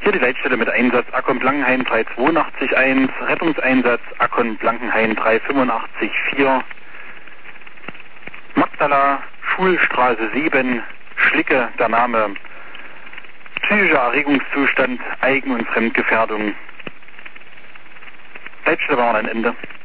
Für die Leitstelle mit Einsatz Akkon Blankenhain 3881, Rettungseinsatz Akkon Blankenhain 3854, Magdala, Schulstraße 7, Schlicke, der Name, psychischer Erregungszustand, Eigen- und Fremdgefährdung. Leitstelle war ein Ende.